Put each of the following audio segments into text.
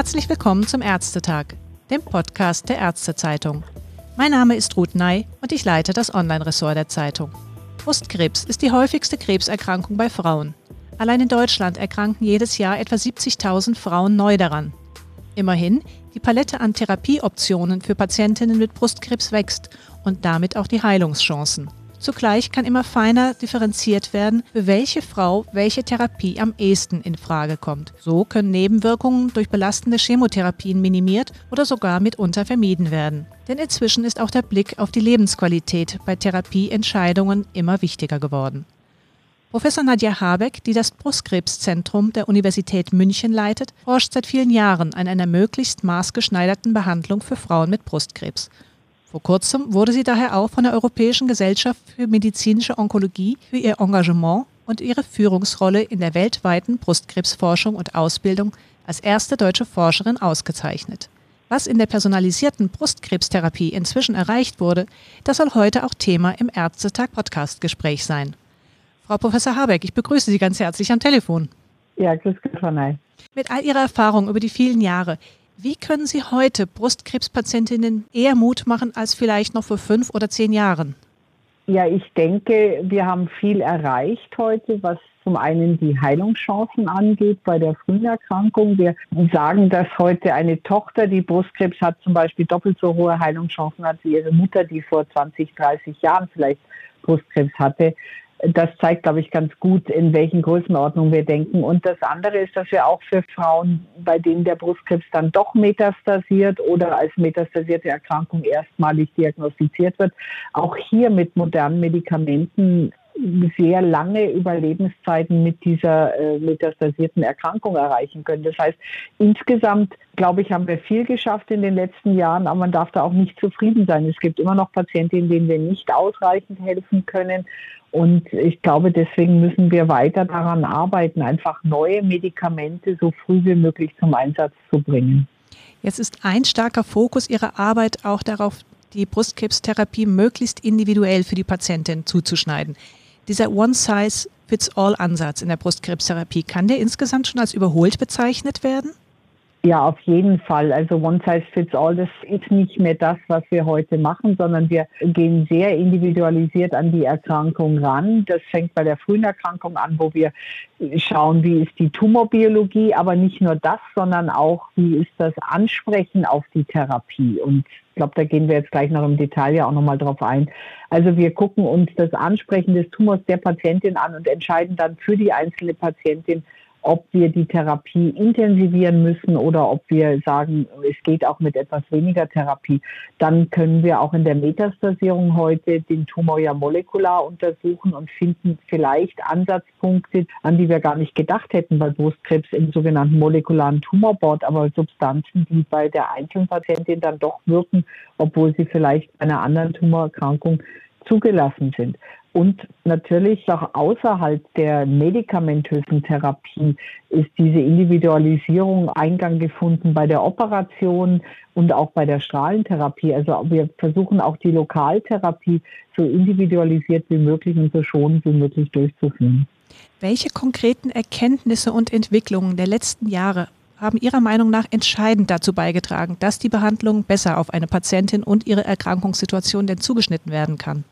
Herzlich willkommen zum Ärztetag, dem Podcast der Ärztezeitung. Mein Name ist Ruth Ney und ich leite das Online-Ressort der Zeitung. Brustkrebs ist die häufigste Krebserkrankung bei Frauen. Allein in Deutschland erkranken jedes Jahr etwa 70.000 Frauen neu daran. Immerhin, die Palette an Therapieoptionen für Patientinnen mit Brustkrebs wächst und damit auch die Heilungschancen. Zugleich kann immer feiner differenziert werden, für welche Frau welche Therapie am ehesten in Frage kommt. So können Nebenwirkungen durch belastende Chemotherapien minimiert oder sogar mitunter vermieden werden. Denn inzwischen ist auch der Blick auf die Lebensqualität bei Therapieentscheidungen immer wichtiger geworden. Professor Nadja Habeck, die das Brustkrebszentrum der Universität München leitet, forscht seit vielen Jahren an einer möglichst maßgeschneiderten Behandlung für Frauen mit Brustkrebs. Vor kurzem wurde sie daher auch von der Europäischen Gesellschaft für medizinische Onkologie für ihr Engagement und ihre Führungsrolle in der weltweiten Brustkrebsforschung und Ausbildung als erste deutsche Forscherin ausgezeichnet. Was in der personalisierten Brustkrebstherapie inzwischen erreicht wurde, das soll heute auch Thema im Ärztetag-Podcast-Gespräch sein. Frau Professor Habeck, ich begrüße Sie ganz herzlich am Telefon. Ja, grüß Gott, Frau Ney. Mit all Ihrer Erfahrung über die vielen Jahre, wie können Sie heute Brustkrebspatientinnen eher Mut machen als vielleicht noch vor 5 oder 10 Jahren? Ja, ich denke, wir haben viel erreicht heute, was zum einen die Heilungschancen angeht bei der Früherkrankung. Wir sagen, dass heute eine Tochter, die Brustkrebs hat, zum Beispiel doppelt so hohe Heilungschancen hat wie ihre Mutter, die vor 20, 30 Jahren vielleicht Brustkrebs hatte. Das zeigt, glaube ich, ganz gut, in welchen Größenordnungen wir denken. Und das andere ist, dass wir auch für Frauen, bei denen der Brustkrebs dann doch metastasiert oder als metastasierte Erkrankung erstmalig diagnostiziert wird, auch hier mit modernen Medikamenten sehr lange Überlebenszeiten mit dieser metastasierten Erkrankung erreichen können. Das heißt, insgesamt, glaube ich, haben wir viel geschafft in den letzten Jahren, aber man darf da auch nicht zufrieden sein. Es gibt immer noch Patientinnen, denen wir nicht ausreichend helfen können. Und ich glaube, deswegen müssen wir weiter daran arbeiten, einfach neue Medikamente so früh wie möglich zum Einsatz zu bringen. Jetzt ist ein starker Fokus Ihrer Arbeit auch darauf, die Brustkrebstherapie möglichst individuell für die Patientin zuzuschneiden. Dieser One-Size-Fits-All-Ansatz in der Brustkrebstherapie, kann der insgesamt schon als überholt bezeichnet werden? Ja, auf jeden Fall. Also One-Size-Fits-All, das ist nicht mehr das, was wir heute machen, sondern wir gehen sehr individualisiert an die Erkrankung ran. Das fängt bei der frühen Erkrankung an, wo wir schauen, wie ist die Tumorbiologie, aber nicht nur das, sondern auch, wie ist das Ansprechen auf die Therapie. Und ich glaube, da gehen wir jetzt gleich noch im Detail ja auch nochmal drauf ein. Also wir gucken uns das Ansprechen des Tumors der Patientin an und entscheiden dann für die einzelne Patientin, ob wir die Therapie intensivieren müssen oder ob wir sagen, es geht auch mit etwas weniger Therapie. Dann können wir auch in der Metastasierung heute den Tumor ja molekular untersuchen und finden vielleicht Ansatzpunkte, an die wir gar nicht gedacht hätten bei Brustkrebs im sogenannten molekularen Tumorboard, aber Substanzen, die bei der einzelnen Patientin dann doch wirken, obwohl sie vielleicht bei einer anderen Tumorerkrankung zugelassen sind. Und natürlich auch außerhalb der medikamentösen Therapie ist diese Individualisierung Eingang gefunden bei der Operation und auch bei der Strahlentherapie. Also wir versuchen auch die Lokaltherapie so individualisiert wie möglich und so schonend wie möglich durchzuführen. Welche konkreten Erkenntnisse und Entwicklungen der letzten Jahre haben Ihrer Meinung nach entscheidend dazu beigetragen, dass die Behandlung besser auf eine Patientin und ihre Erkrankungssituation denn zugeschnitten werden kann?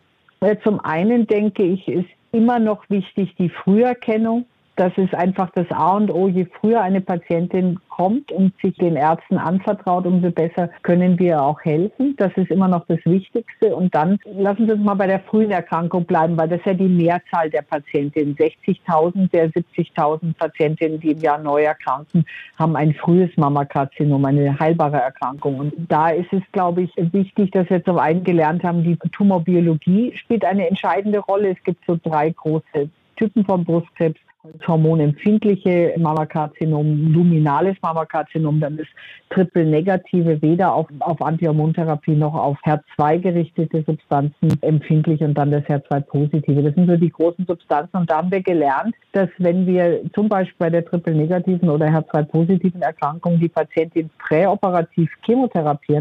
Zum einen denke ich, ist immer noch wichtig die Früherkennung. Das ist einfach das A und O. Je früher eine Patientin kommt und sich den Ärzten anvertraut, umso besser können wir auch helfen. Das ist immer noch das Wichtigste. Und dann lassen Sie uns mal bei der frühen Erkrankung bleiben, weil das ja die Mehrzahl der Patientinnen. 60.000 der 70.000 Patientinnen, die im Jahr neu erkranken, haben ein frühes Mammakarzinom, eine heilbare Erkrankung. Und da ist es, glaube ich, wichtig, dass wir zum einen gelernt haben, die Tumorbiologie spielt eine entscheidende Rolle. Es gibt so 3 große Typen von Brustkrebs. Das hormonempfindliche Mammakarzinom, luminales Mammakarzinom, dann das triple-negative, weder auf Antihormontherapie noch auf HER2 gerichtete Substanzen empfindlich und dann das HER2-positive. Das sind so die großen Substanzen und da haben wir gelernt, dass wenn wir zum Beispiel bei der triple-negativen oder HER2-positiven Erkrankung die Patientin präoperativ chemotherapieren,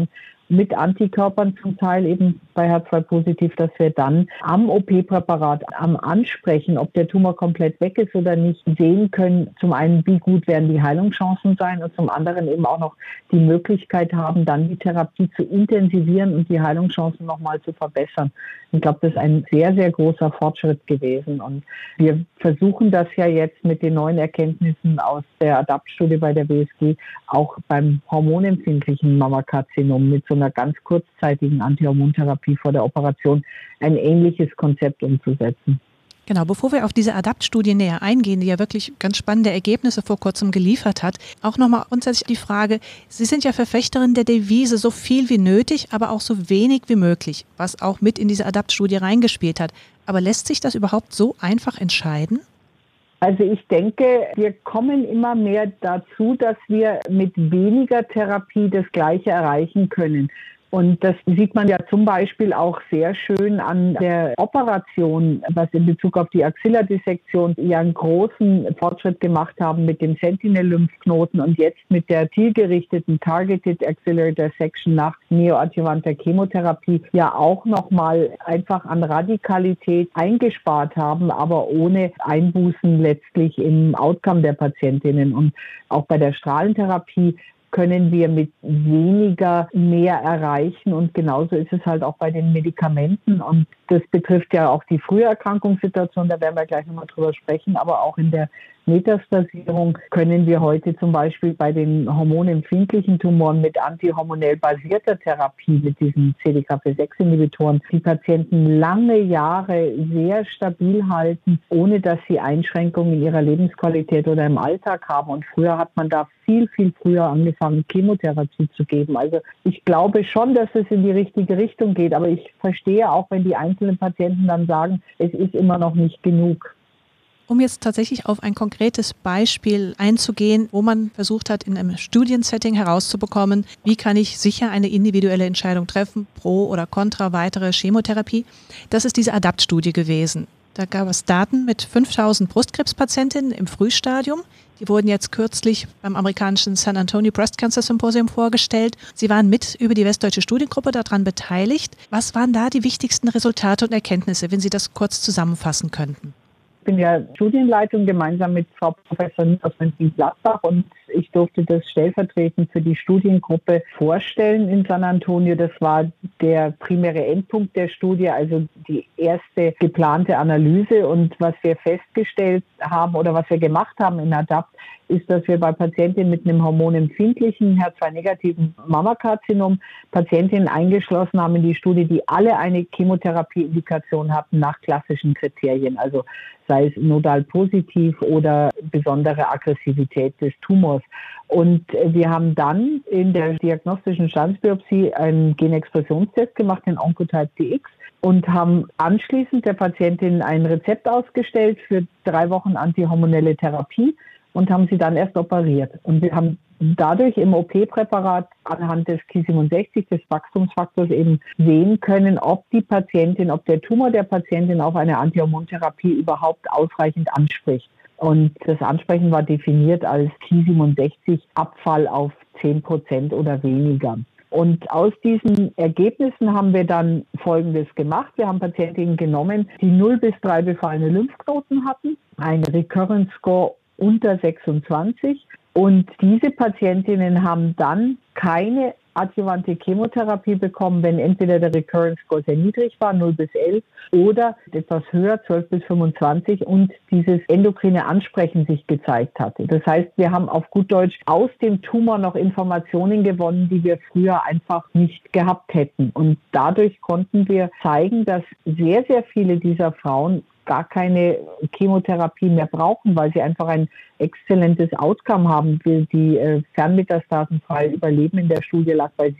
mit Antikörpern zum Teil eben bei HER2-positiv, dass wir dann am OP-Präparat, am Ansprechen, ob der Tumor komplett weg ist oder nicht, sehen können, zum einen, wie gut werden die Heilungschancen sein und zum anderen eben auch noch die Möglichkeit haben, dann die Therapie zu intensivieren und die Heilungschancen nochmal zu verbessern. Ich glaube, das ist ein sehr, sehr großer Fortschritt gewesen. Und wir versuchen das ja jetzt mit den neuen Erkenntnissen aus der ADAPT-Studie bei der WSG auch beim hormonempfindlichen Mammakarzinom mit so einer ganz kurzzeitigen Antihormontherapie vor der Operation ein ähnliches Konzept umzusetzen. Genau, bevor wir auf diese ADAPT-Studie näher eingehen, die ja wirklich ganz spannende Ergebnisse vor kurzem geliefert hat, auch nochmal grundsätzlich die Frage, Sie sind ja Verfechterin der Devise, so viel wie nötig, aber auch so wenig wie möglich, was auch mit in diese ADAPT-Studie reingespielt hat. Aber lässt sich das überhaupt so einfach entscheiden? Also ich denke, wir kommen immer mehr dazu, dass wir mit weniger Therapie das Gleiche erreichen können. Und das sieht man ja zum Beispiel auch sehr schön an der Operation, was in Bezug auf die Axillardissektion ja einen großen Fortschritt gemacht haben mit dem Sentinel-Lymphknoten und jetzt mit der zielgerichteten Targeted Axillary Dissection nach neoadjuvanter Chemotherapie ja auch nochmal einfach an Radikalität eingespart haben, aber ohne Einbußen letztlich im Outcome der Patientinnen. Und auch bei der Strahlentherapie können wir mit weniger mehr erreichen. Und genauso ist es halt auch bei den Medikamenten. Und das betrifft ja auch die Früherkrankungssituation, da werden wir gleich nochmal drüber sprechen, aber auch in der Metastasierung können wir heute zum Beispiel bei den hormonempfindlichen Tumoren mit antihormonell basierter Therapie, mit diesen CDKP6-Inhibitoren, die Patienten lange Jahre sehr stabil halten, ohne dass sie Einschränkungen in ihrer Lebensqualität oder im Alltag haben. Und früher hat man da viel, viel früher angefangen, Chemotherapie zu geben. Also ich glaube schon, dass es in die richtige Richtung geht, aber ich verstehe auch, wenn die einzelnen Patienten dann sagen, es ist immer noch nicht genug. Um jetzt tatsächlich auf ein konkretes Beispiel einzugehen, wo man versucht hat, in einem Studiensetting herauszubekommen, wie kann ich sicher eine individuelle Entscheidung treffen, pro oder contra weitere Chemotherapie. Das ist diese ADAPT-Studie gewesen. Da gab es Daten mit 5000 Brustkrebspatientinnen im Frühstadium. Die wurden jetzt kürzlich beim amerikanischen San Antonio Breast Cancer Symposium vorgestellt. Sie waren mit über die Westdeutsche Studiengruppe daran beteiligt. Was waren da die wichtigsten Resultate und Erkenntnisse, wenn Sie das kurz zusammenfassen könnten? Ich bin ja Studienleitung gemeinsam mit Frau Professor aus Mönchengladbach und ich durfte das stellvertretend für die Studiengruppe vorstellen in San Antonio. Das war der primäre Endpunkt der Studie, also die erste geplante Analyse. Und was wir festgestellt haben oder was wir gemacht haben in ADAPT, ist, dass wir bei Patientinnen mit einem hormonempfindlichen, HER2-negativen Mammakarzinom Patientinnen eingeschlossen haben in die Studie, die alle eine Chemotherapie-Indikation hatten nach klassischen Kriterien, also sei es nodal positiv oder besondere Aggressivität des Tumors. Und wir haben dann in der diagnostischen Standsbiopsie einen Genexpressionstest gemacht, den Oncotype DX, und haben anschließend der Patientin ein Rezept ausgestellt für 3 Wochen antihormonelle Therapie und haben sie dann erst operiert. Und wir haben dadurch im OP-Präparat anhand des Ki67, des Wachstumsfaktors, eben sehen können, ob die Patientin, ob der Tumor der Patientin auf eine Antihormontherapie überhaupt ausreichend anspricht. Und das Ansprechen war definiert als Ki67 Abfall auf 10% oder weniger. Und aus diesen Ergebnissen haben wir dann Folgendes gemacht. Wir haben Patientinnen genommen, die 0 bis 3 befallene Lymphknoten hatten, einen Recurrence Score unter 26. Und diese Patientinnen haben dann keine adjuvante Chemotherapie bekommen, wenn entweder der Recurrence Score sehr niedrig war, 0 bis 11, oder etwas höher, 12 bis 25, und dieses endokrine Ansprechen sich gezeigt hatte. Das heißt, wir haben auf gut Deutsch aus dem Tumor noch Informationen gewonnen, die wir früher einfach nicht gehabt hätten. Und dadurch konnten wir zeigen, dass sehr, sehr viele dieser Frauen gar keine Chemotherapie mehr brauchen, weil sie einfach ein exzellentes Outcome haben. Die fernmetastasenfreie Überleben in der Studie lag bei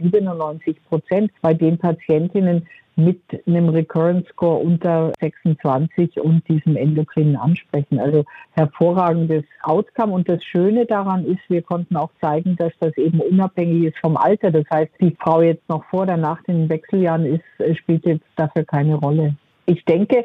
97% bei den Patientinnen mit einem Recurrence Score unter 26 und diesem endokrinen Ansprechen. Also hervorragendes Outcome. Und das Schöne daran ist, wir konnten auch zeigen, dass das eben unabhängig ist vom Alter. Das heißt, die Frau jetzt noch vor oder nach den Wechseljahren ist, spielt jetzt dafür keine Rolle. Ich denke,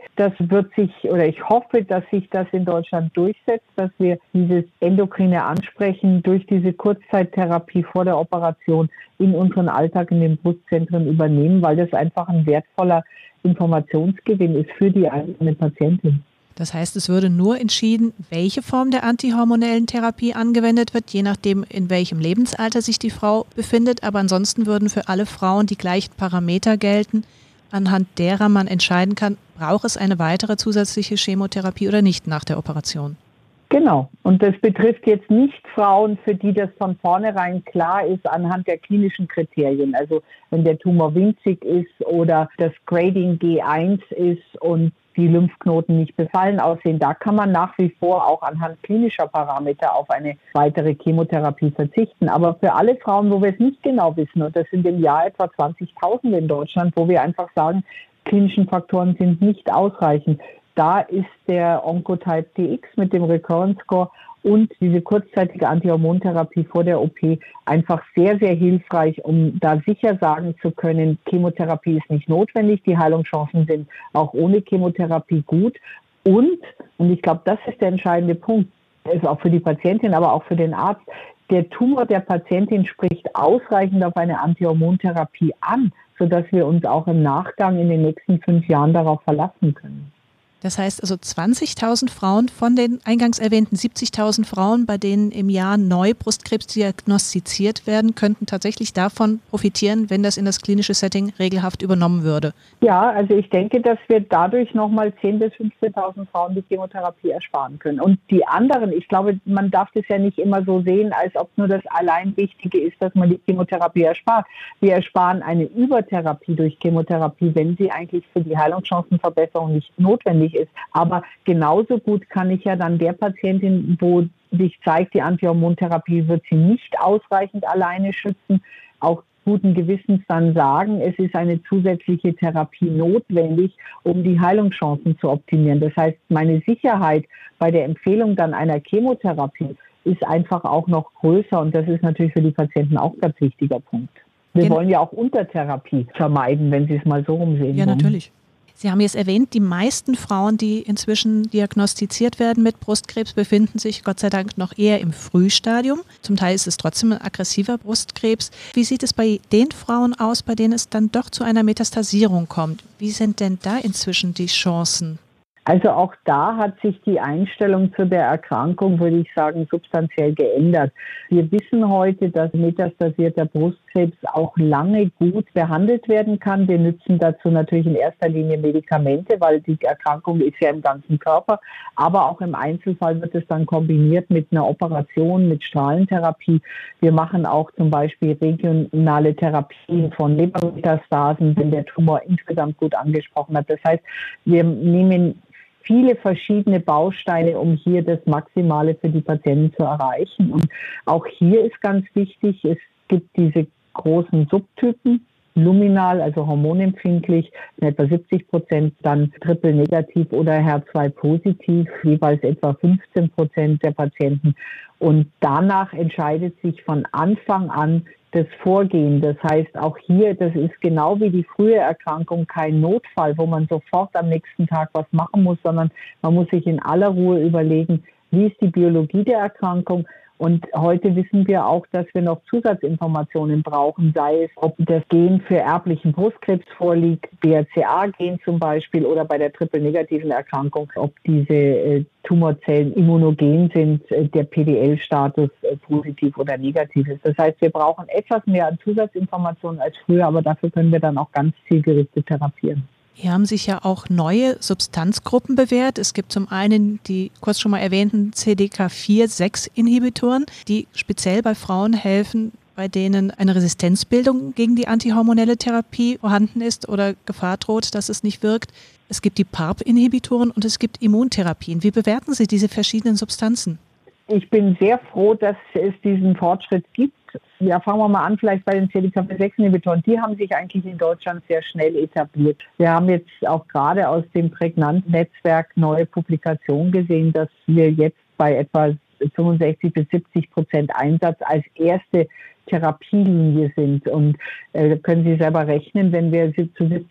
ich hoffe, dass sich das in Deutschland durchsetzt, dass wir dieses endokrine Ansprechen durch diese Kurzzeittherapie vor der Operation in unseren Alltag in den Brustzentren übernehmen, weil das einfach ein wertvoller Informationsgewinn ist für die einzelne Patientin. Das heißt, es würde nur entschieden, welche Form der antihormonellen Therapie angewendet wird, je nachdem, in welchem Lebensalter sich die Frau befindet. Aber ansonsten würden für alle Frauen die gleichen Parameter gelten, anhand derer man entscheiden kann, braucht es eine weitere zusätzliche Chemotherapie oder nicht nach der Operation. Genau. Und das betrifft jetzt nicht Frauen, für die das von vornherein klar ist anhand der klinischen Kriterien. Also wenn der Tumor winzig ist oder das Grading G1 ist und die Lymphknoten nicht befallen aussehen, da kann man nach wie vor auch anhand klinischer Parameter auf eine weitere Chemotherapie verzichten. Aber für alle Frauen, wo wir es nicht genau wissen, und das sind im Jahr etwa 20.000 in Deutschland, wo wir einfach sagen, klinischen Faktoren sind nicht ausreichend, da ist der Oncotype DX mit dem Recurrence Score und diese kurzzeitige Antihormontherapie vor der OP einfach sehr, sehr hilfreich, um da sicher sagen zu können, Chemotherapie ist nicht notwendig, die Heilungschancen sind auch ohne Chemotherapie gut. Und ich glaube, das ist der entscheidende Punkt, ist auch für die Patientin, aber auch für den Arzt, der Tumor der Patientin spricht ausreichend auf eine Antihormontherapie an, sodass wir uns auch im Nachgang in den nächsten 5 Jahren darauf verlassen können. Das heißt also 20.000 Frauen von den eingangs erwähnten 70.000 Frauen, bei denen im Jahr neu Brustkrebs diagnostiziert werden, könnten tatsächlich davon profitieren, wenn das in das klinische Setting regelhaft übernommen würde. Ja, also ich denke, dass wir dadurch nochmal 10.000 bis 15.000 Frauen die Chemotherapie ersparen können. Und die anderen, ich glaube, man darf das ja nicht immer so sehen, als ob nur das allein Wichtige ist, dass man die Chemotherapie erspart. Wir ersparen eine Übertherapie durch Chemotherapie, wenn sie eigentlich für die Heilungschancenverbesserung nicht notwendig ist. Aber genauso gut kann ich ja dann der Patientin, wo sich zeigt, die Antihormontherapie wird sie nicht ausreichend alleine schützen, auch guten Gewissens dann sagen, es ist eine zusätzliche Therapie notwendig, um die Heilungschancen zu optimieren. Das heißt, meine Sicherheit bei der Empfehlung dann einer Chemotherapie ist einfach auch noch größer und das ist natürlich für die Patienten auch ein ganz wichtiger Punkt. Wir wollen ja auch Untertherapie vermeiden, wenn Sie es mal so rumsehen. Ja, natürlich. Sie haben jetzt erwähnt, die meisten Frauen, die inzwischen diagnostiziert werden mit Brustkrebs, befinden sich Gott sei Dank noch eher im Frühstadium. Zum Teil ist es trotzdem ein aggressiver Brustkrebs. Wie sieht es bei den Frauen aus, bei denen es dann doch zu einer Metastasierung kommt? Wie sind denn da inzwischen die Chancen? Also auch da hat sich die Einstellung zu der Erkrankung, würde ich sagen, substanziell geändert. Wir wissen heute, dass metastasierter Brustkrebs auch lange gut behandelt werden kann. Wir nutzen dazu natürlich in erster Linie Medikamente, weil die Erkrankung ist ja im ganzen Körper. Aber auch im Einzelfall wird es dann kombiniert mit einer Operation, mit Strahlentherapie. Wir machen auch zum Beispiel regionale Therapien von Lebermetastasen, wenn der Tumor insgesamt gut angesprochen hat. Das heißt, wir nehmen viele verschiedene Bausteine, um hier das Maximale für die Patienten zu erreichen. Und auch hier ist ganz wichtig, es gibt diese großen Subtypen, luminal, also hormonempfindlich, etwa 70%, dann triple-negativ oder HER2-positiv, jeweils etwa 15% der Patienten. Und danach entscheidet sich von Anfang an das Vorgehen. Das heißt, auch hier, das ist genau wie die frühe Erkrankung kein Notfall, wo man sofort am nächsten Tag was machen muss, sondern man muss sich in aller Ruhe überlegen, wie ist die Biologie der Erkrankung. Und heute wissen wir auch, dass wir noch Zusatzinformationen brauchen, sei es, ob das Gen für erblichen Brustkrebs vorliegt, BRCA-Gen zum Beispiel, oder bei der triple-negativen Erkrankung, ob diese Tumorzellen immunogen sind, der PDL-Status positiv oder negativ ist. Das heißt, wir brauchen etwas mehr an Zusatzinformationen als früher, aber dafür können wir dann auch ganz zielgerichtet therapieren. Hier haben sich ja auch neue Substanzgruppen bewährt. Es gibt zum einen die kurz schon mal erwähnten CDK4/6-Inhibitoren, die speziell bei Frauen helfen, bei denen eine Resistenzbildung gegen die antihormonelle Therapie vorhanden ist oder Gefahr droht, dass es nicht wirkt. Es gibt die PARP-Inhibitoren und es gibt Immuntherapien. Wie bewerten Sie diese verschiedenen Substanzen? Ich bin sehr froh, dass es diesen Fortschritt gibt. Ja, fangen wir mal an, vielleicht bei den CDK4/6-Inhibitoren. Die haben sich eigentlich in Deutschland sehr schnell etabliert. Wir haben jetzt auch gerade aus dem Prägnant-Netzwerk neue Publikationen gesehen, dass wir jetzt bei etwa 65-70% Einsatz als erste Therapielinie sind. Und können Sie selber rechnen, wenn wir zu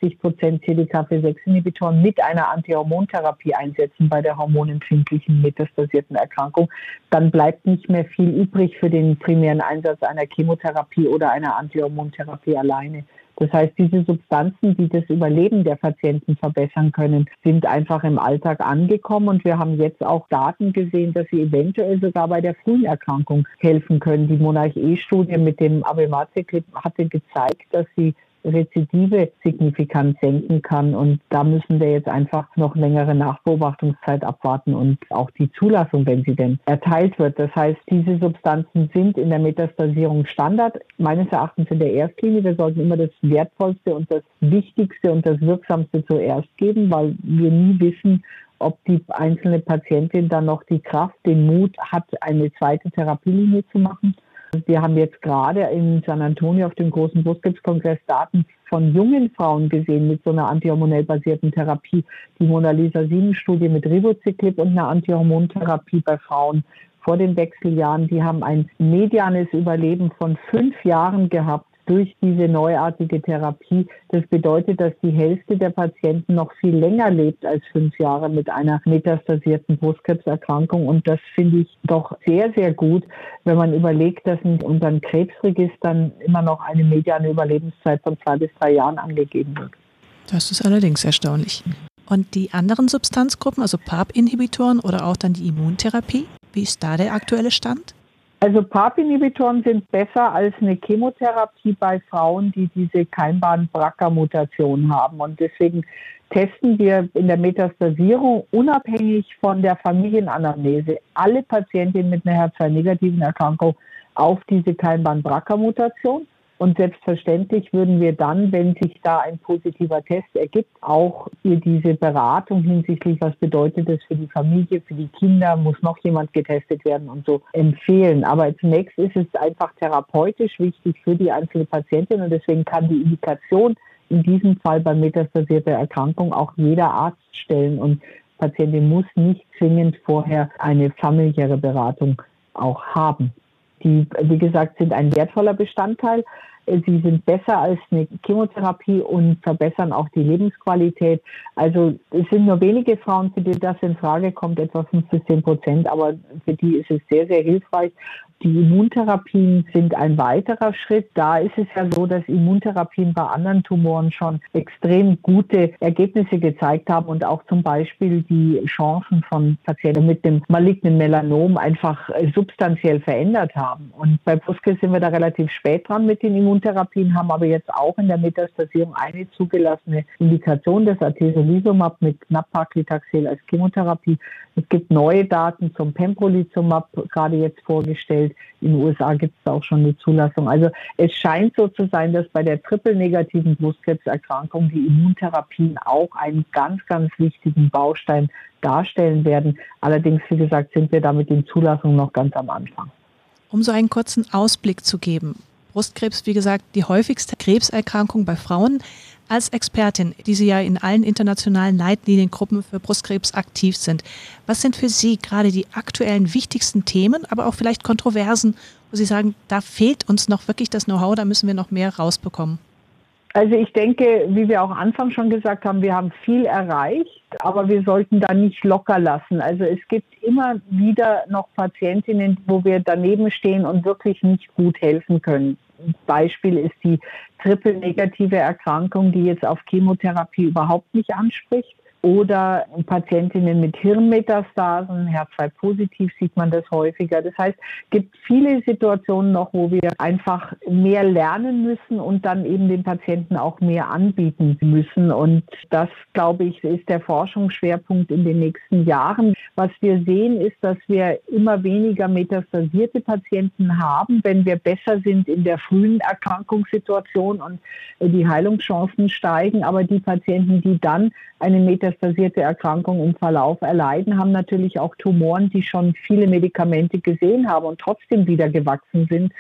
70% CDKP6-Inhibitoren mit einer Antihormontherapie einsetzen bei der hormonempfindlichen metastasierten Erkrankung, dann bleibt nicht mehr viel übrig für den primären Einsatz einer Chemotherapie oder einer Antihormontherapie alleine. Das heißt, diese Substanzen, die das Überleben der Patienten verbessern können, sind einfach im Alltag angekommen. Und wir haben jetzt auch Daten gesehen, dass sie eventuell sogar bei der frühen Erkrankung helfen können. Die Monarch-E-Studie mit dem Abemaciclib hatte gezeigt, dass sie Rezidive signifikant senken kann. Und da müssen wir jetzt einfach noch längere Nachbeobachtungszeit abwarten und auch die Zulassung, wenn sie denn erteilt wird. Das heißt, diese Substanzen sind in der Metastasierung Standard, meines Erachtens in der Erstlinie. Wir sollten immer das Wertvollste und das Wichtigste und das Wirksamste zuerst geben, weil wir nie wissen, ob die einzelne Patientin dann noch die Kraft, den Mut hat, eine zweite Therapielinie zu machen. Wir haben jetzt gerade in San Antonio auf dem großen Brustkrebskongress Daten von jungen Frauen gesehen mit so einer antihormonell basierten Therapie. Die MONALEESA-7-Studie mit Ribociclib und einer Antihormontherapie bei Frauen vor den Wechseljahren. Die haben ein medianes Überleben von 5 Jahren gehabt durch diese neuartige Therapie. Das bedeutet, dass die Hälfte der Patienten noch viel länger lebt als 5 Jahre mit einer metastasierten Brustkrebserkrankung. Und das finde ich doch sehr, sehr gut, wenn man überlegt, dass in unseren Krebsregistern immer noch eine mediane Überlebenszeit von 2 bis 3 Jahren angegeben wird. Das ist allerdings erstaunlich. Und die anderen Substanzgruppen, also PARP-Inhibitoren oder auch dann die Immuntherapie, wie ist da der aktuelle Stand? Also PARP-Inhibitoren sind besser als eine Chemotherapie bei Frauen, die diese Keimbahn-BRCA-Mutation haben. Und deswegen testen wir in der Metastasierung unabhängig von der Familienanamnese alle Patientinnen mit einer HER2-negativen Erkrankung auf diese Keimbahn-BRCA-Mutation. Und selbstverständlich würden wir dann, wenn sich da ein positiver Test ergibt, auch ihr diese Beratung hinsichtlich, was bedeutet das für die Familie, für die Kinder, muss noch jemand getestet werden und so empfehlen. Aber zunächst ist es einfach therapeutisch wichtig für die einzelne Patientin und deswegen kann die Indikation in diesem Fall bei metastasierter Erkrankung auch jeder Arzt stellen und die Patientin muss nicht zwingend vorher eine familiäre Beratung auch haben. Die, wie gesagt, sind ein wertvoller Bestandteil. Sie sind besser als eine Chemotherapie und verbessern auch die Lebensqualität. Also es sind nur wenige Frauen, für die das in Frage kommt, etwa 5-10%, aber für die ist es sehr, sehr hilfreich. Die Immuntherapien sind ein weiterer Schritt. Da ist es ja so, dass Immuntherapien bei anderen Tumoren schon extrem gute Ergebnisse gezeigt haben und auch zum Beispiel die Chancen von Patienten mit dem malignen Melanom einfach substanziell verändert haben. Und bei Brustkrebs sind wir da relativ spät dran mit den Immuntherapien, haben aber jetzt auch in der Metastasierung eine zugelassene Indikation, das Atezolizumab mit Nab-Paclitaxel als Chemotherapie. Es gibt neue Daten zum Pembrolizumab, gerade jetzt vorgestellt. In den USA gibt es auch schon eine Zulassung. Also es scheint so zu sein, dass bei der triple-negativen Brustkrebserkrankung die Immuntherapien auch einen ganz, ganz wichtigen Baustein darstellen werden. Allerdings, wie gesagt, sind wir da mit den Zulassungen noch ganz am Anfang. Um so einen kurzen Ausblick zu geben. Brustkrebs, wie gesagt, die häufigste Krebserkrankung bei Frauen. Als Expertin, die Sie ja in allen internationalen Leitliniengruppen für Brustkrebs aktiv sind, was sind für Sie gerade die aktuellen wichtigsten Themen, aber auch vielleicht Kontroversen, wo Sie sagen, da fehlt uns noch wirklich das Know-how, da müssen wir noch mehr rausbekommen? Also ich denke, wie wir auch anfangs schon gesagt haben, wir haben viel erreicht, aber wir sollten da nicht locker lassen. Also es gibt immer wieder noch Patientinnen, wo wir daneben stehen und wirklich nicht gut helfen können. Ein Beispiel ist die triple-negative Erkrankung, die jetzt auf Chemotherapie überhaupt nicht anspricht. Oder Patientinnen mit Hirnmetastasen, HER2-positiv sieht man das häufiger. Das heißt, es gibt viele Situationen noch, wo wir einfach mehr lernen müssen und dann eben den Patienten auch mehr anbieten müssen. Und das, glaube ich, ist der Forschungsschwerpunkt in den nächsten Jahren. Was wir sehen, ist, dass wir immer weniger metastasierte Patienten haben, wenn wir besser sind in der frühen Erkrankungssituation und die Heilungschancen steigen. Aber die Patienten, die dann eine metastasierte Erkrankung im Verlauf erleiden, haben natürlich auch Tumoren, die schon viele Medikamente gesehen haben und trotzdem wieder gewachsen sind.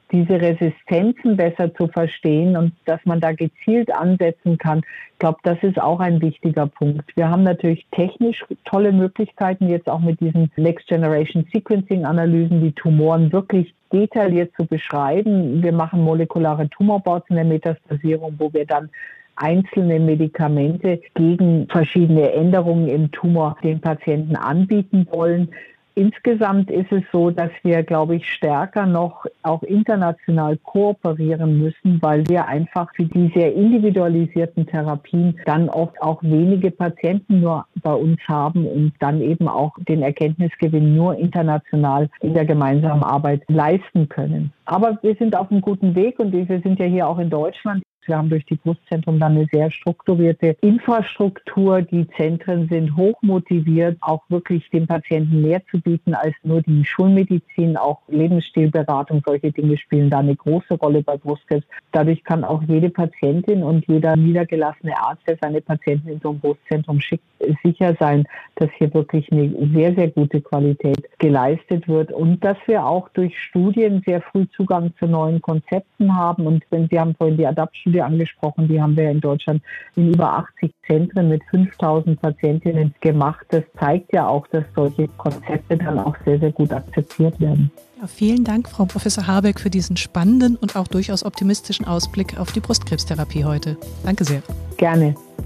diese Resistenzen besser zu verstehen und dass man da gezielt ansetzen kann. Ich glaube, das ist auch ein wichtiger Punkt. Wir haben natürlich technisch tolle Möglichkeiten, jetzt auch mit diesen Next Generation Sequencing Analysen, die Tumoren wirklich detailliert zu beschreiben. Wir machen molekulare Tumorboards in der Metastasierung, wo wir dann einzelne Medikamente gegen verschiedene Änderungen im Tumor den Patienten anbieten wollen. Insgesamt ist es so, dass wir, glaube ich, stärker noch auch international kooperieren müssen, weil wir einfach für die sehr individualisierten Therapien dann oft auch wenige Patienten nur bei uns haben und dann eben auch den Erkenntnisgewinn nur international in der gemeinsamen Arbeit leisten können. Aber wir sind auf einem guten Weg und wir sind ja hier auch in Deutschland. Wir haben durch die Brustzentrum dann eine sehr strukturierte Infrastruktur. Die Zentren sind hochmotiviert, auch wirklich dem Patienten mehr zu bieten als nur die Schulmedizin. Auch Lebensstilberatung, solche Dinge spielen da eine große Rolle bei Brustkrebs. Dadurch kann auch jede Patientin und jeder niedergelassene Arzt, der seine Patienten in so ein Brustzentrum schickt, sicher sein, dass hier wirklich eine sehr, sehr gute Qualität geleistet wird und dass wir auch durch Studien sehr früh Zugang zu neuen Konzepten haben. Und wenn Sie haben vorhin die ADAPT-Studie angesprochen, die haben wir in Deutschland in über 80 Zentren mit 5000 Patientinnen gemacht. Das zeigt ja auch, dass solche Konzepte dann auch sehr, sehr gut akzeptiert werden. Ja, vielen Dank, Frau Professor Habeck, für diesen spannenden und auch durchaus optimistischen Ausblick auf die Brustkrebstherapie heute. Danke sehr. Gerne.